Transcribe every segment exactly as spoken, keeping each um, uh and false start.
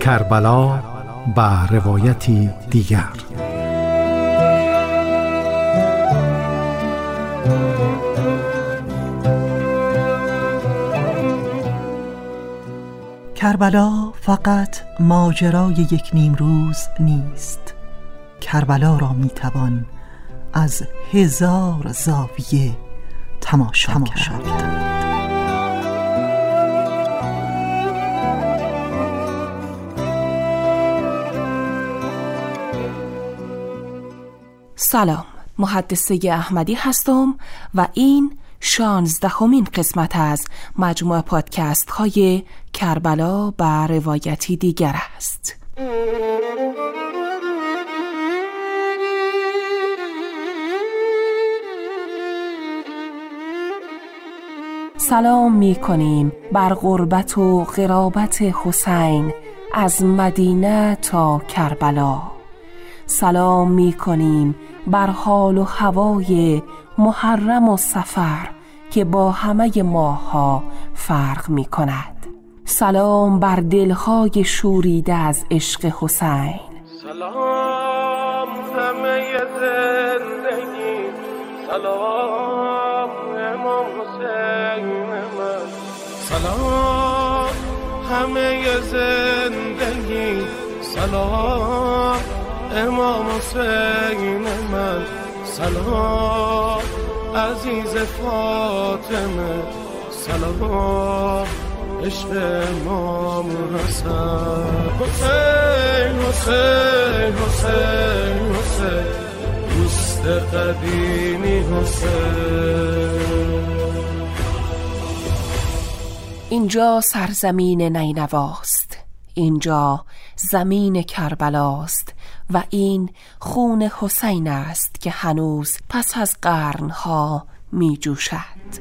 کربلا به روایتی دیگر. کربلا فقط ماجرای یک نیم روز نیست. کربلا را میتوان از هزار زاویه تماشا, تماشا کرد. سلام، محدثه احمدی هستم و این شانزدهمین قسمت از مجموعه پادکست های کربلا به روایتی دیگر است. سلام می کنیم بر غربت و غرابت حسین از مدینه تا کربلا. سلام می کنیم بر حال و هوای محرم و سفر که با همه ماها فرق می کند. سلام بر دلهای شوریده از عشق حسین. سلام همه زندگی، سلام امام حسین من. سلام همه زندگی، سلام امام حسین من. سلام عزیز فاطمه، سلام عشق امام حسن. حسین حسین حسین حسین دوست قدیمی حسین. اینجا سرزمین نینواست، اینجا زمین کربلاست و این خون حسین است که هنوز پس از قرنها می جوشد.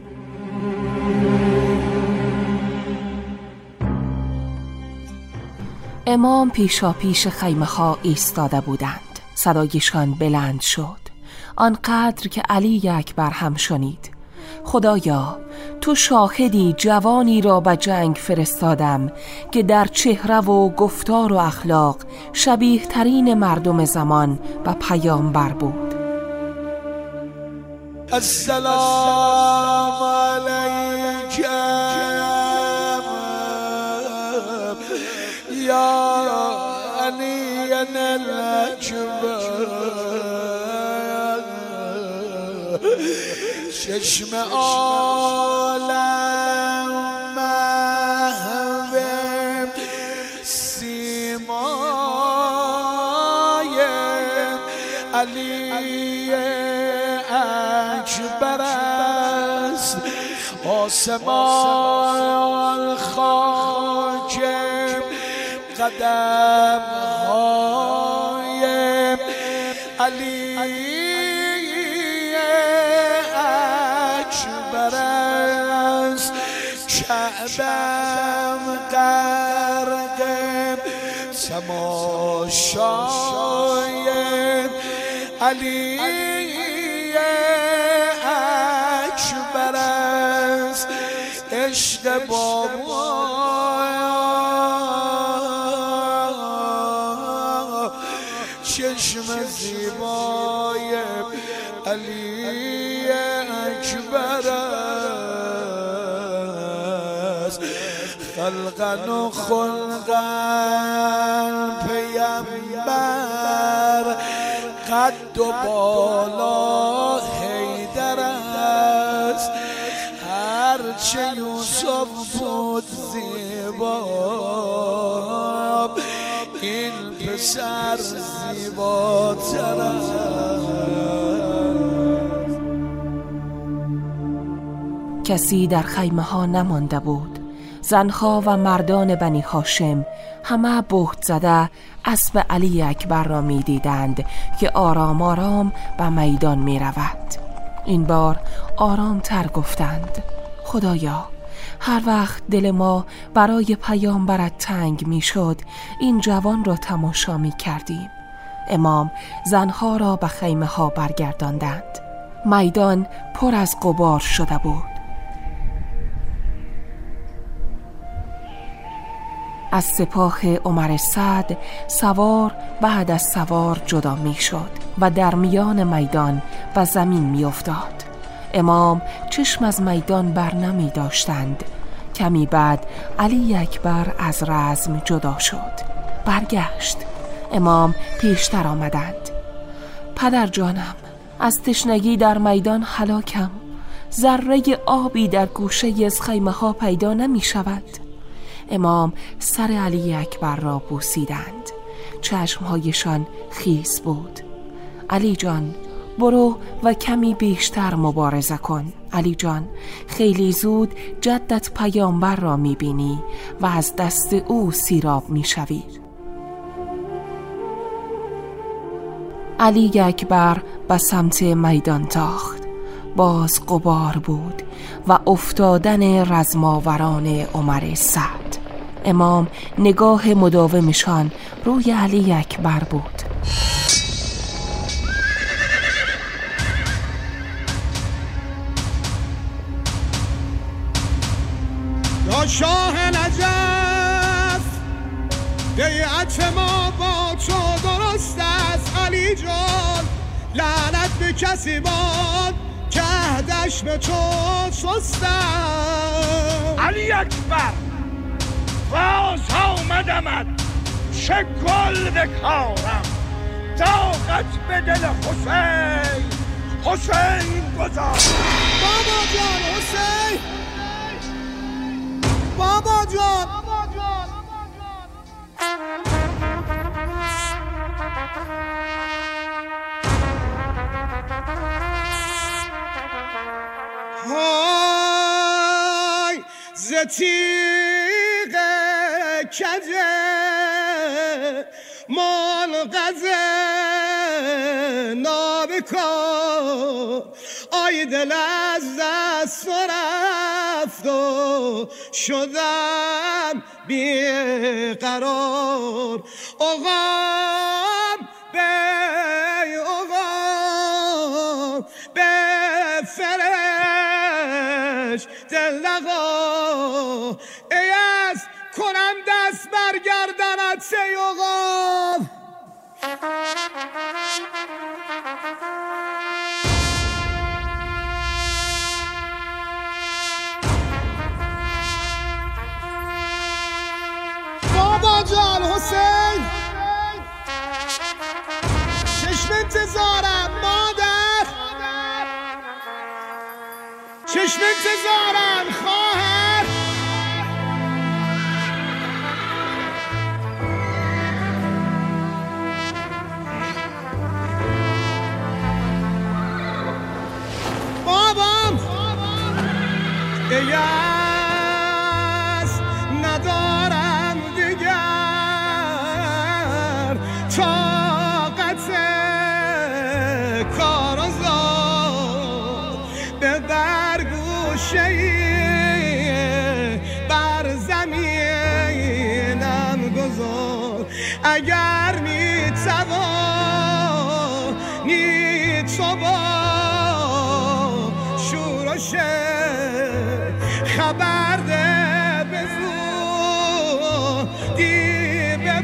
امام پیشا پیش خیمه ها ایستاده بودند. صدایشان بلند شد، آنقدر که علی اکبر هم شنید. خدایا، تو شاهدی جوانی را به جنگ فرستادم که در چهره و گفتار و اخلاق شبیه ترین مردم زمان و پیامبر بود. السلام علیک یا علی الاکبر. چشم عالم محو سیمای علی اکبر است. آسمان خاک قدم های علی کعبم غرق تماشای علی اکبر است. عشق بابا چشم زیبای علی اکبر است. خلقن و خلقن پیامبر، قد و بالا حیدر است. هرچه یوسف بود زیبا، این پسر زیباتر است. کسی در خیمه ها نمانده بود. زنها و مردان بنی هاشم همه بهت زده اسب علی اکبر را می دیدند که آرام آرام به میدان می رود. این بار آرام تر گفتند: خدایا، هر وقت دل ما برای پیامبرت تنگ می شد این جوان را تماشا می کردیم. امام زنها را به خیمه ها برگرداندند. میدان پر از غبار شده بود. از سپاه عمر سعد سوار بعد از سوار جدا می شد و در میان میدان و زمین می افتاد. امام چشم از میدان بر نمی داشتند. کمی بعد علی اکبر از رزم جدا شد. برگشت. امام پیشتر آمدند. پدر جانم، از تشنگی در میدان هلاکم. ذره آبی در گوشه از خیمه ها پیدا نمی شود. امام سر علی اکبر را بوسیدند. چشمهایشان خیس بود. علی جان، برو و کمی بیشتر مبارزه کن. علی جان، خیلی زود جدت پیامبر را می بینی و از دست او سیراب می شوی. علی اکبر به سمت میدان تاخت. باز غبار بود و افتادن رزماوران عمر سعد. امام نگاه مداومشان روی علی اکبر بود. یا شاه نجف، بیعت ما با تو درست است. علی جان، لعنت به کسی باد که عهدش به تو سست است. علی اکبر، باز آمدمت، چه گل بکارم. طاقت به دل حسین، حسین گذار. بابا جان حسین، بابا جان. های ز تیغ کجه منقذه نابکار. آی دل از دست رفت و شدم بیقرار. اغام بی اغام بفرش دل لغا. ای از کنم دست برگردنت سی اغام. بابا جان حسین، چشم انتظارم مادر، چشم انتظارم خواهر. بابام ایاز ندارم دیگر طاقت کارزار. به برگوشه بر زمینم گذار. اگر می توانی تو با شورش خبر ده بزودی به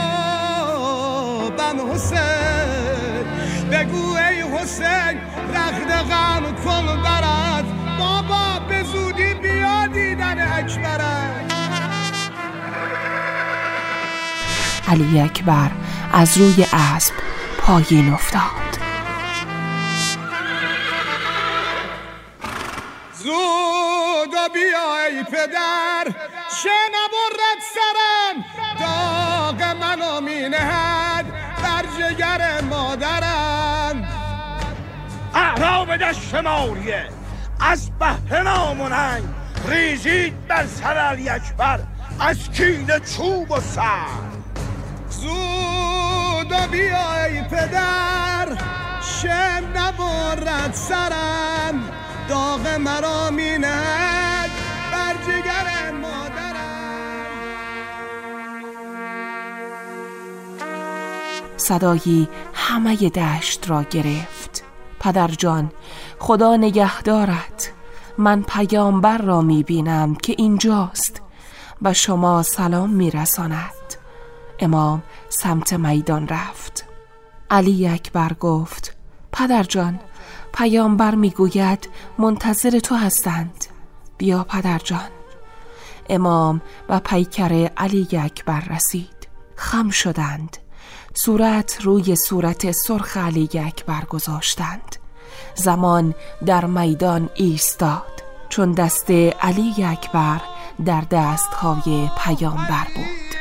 بابم حسین. بگو ای حسین رغدغم کن برات. بابا به زودی بیا دیدن اکبرت. علی اکبر از روی اسب پایین افتاد. زود و بیا ای پدر، چه نبرد سرم. داغ منو می نهد بر جگر مادرم. اعراب دشت ماریه از بهر ناموننگ ریزید بر سر علی اکبر از کین چوب و سر. زود و بیا ای پدر، چه نبرد سرم. داغ مرا می نهد بر جگر مادرم. صدایی همه دشت را گرفت. پدر جان، خدا نگهدارت. من پیامبر را می بینم که اینجاست به شما سلام میرساند. امام سمت میدان رفت. علی اکبر گفت پدر جان، پیامبر میگوید منتظر تو هستند، بیا پدر جان. امام و پیکر علی اکبر رسید. خم شدند، صورت روی صورت سرخ علی اکبر گذاشتند. زمان در میدان ایستاد، چون دست علی اکبر در دستهای پیامبر بود.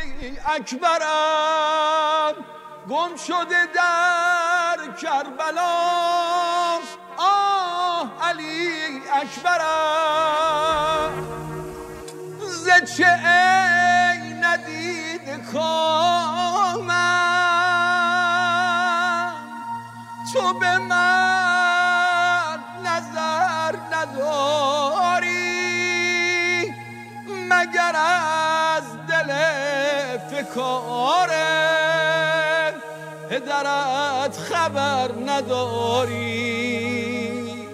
اکبرم گم شده در کربلا، آه علی اکبرم ز چه ای ندید کامم، تو به من نظر نداری مگر از دل فکاره پدرت خبر نداری.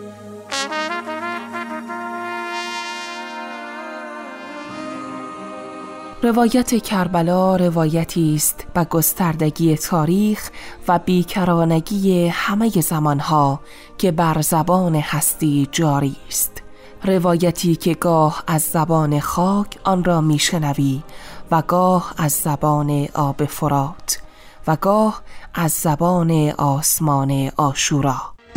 روایت کربلا روایتی است با گستردگی تاریخ و بیکرانگی همه زمانها که بر زبان هستی جاری است. روایتی که گاه از زبان خاک آن را میشنوی و گاه از زبان آب فرات و گاه از زبان آسمان عاشورا.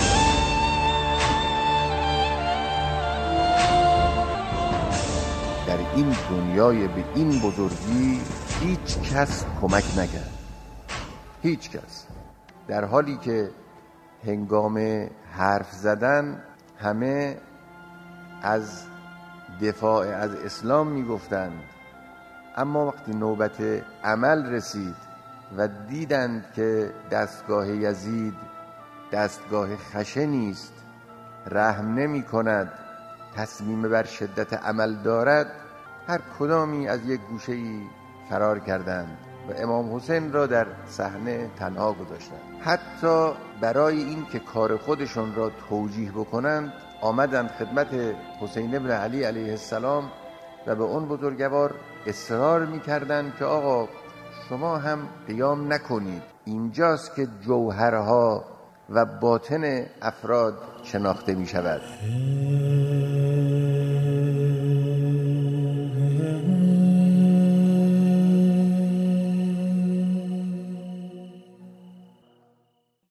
در این دنیای به این بزرگی هیچ کس کمک نکرد، هیچ کس، در حالی که هنگام حرف زدن همه از دفاع از اسلام میگفتند، اما وقتی نوبت عمل رسید و دیدند که دستگاه یزید دستگاه خشنی است، رحم نمی کند، تصمیم بر شدت عمل دارد، هر کدامی از یک گوشه‌ای فرار کردند و امام حسین را در صحنه تنها گذاشتند. حتی برای این که کار خودشون را توجیه بکنند آمدند خدمت حسین ابن علی علیه السلام و به اون بزرگوار اصرار می‌کردند که آقا شما هم قیام نکنید، اینجاست که جوهرها و باطن افراد شناخته می‌شود.